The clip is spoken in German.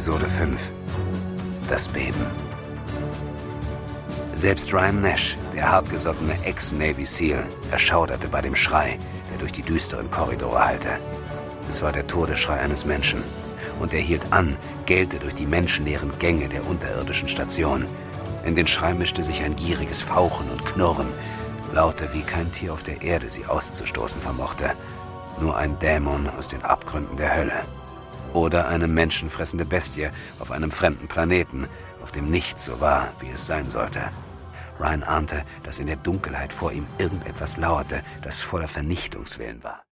Episode 5 – Das Beben. Selbst Ryan Nash, der hartgesottene Ex-Navy SEAL, erschauderte bei dem Schrei, der durch die düsteren Korridore hallte. Es war der Todesschrei eines Menschen. Und er hielt an, gellte durch die menschenleeren Gänge der unterirdischen Station. In den Schrei mischte sich ein gieriges Fauchen und Knurren, Laute, wie kein Tier auf der Erde sie auszustoßen vermochte. Nur ein Dämon aus den Abgründen der Hölle. Oder eine menschenfressende Bestie auf einem fremden Planeten, auf dem nichts so war, wie es sein sollte. Ryan ahnte, dass in der Dunkelheit vor ihm irgendetwas lauerte, das voller Vernichtungswillen war.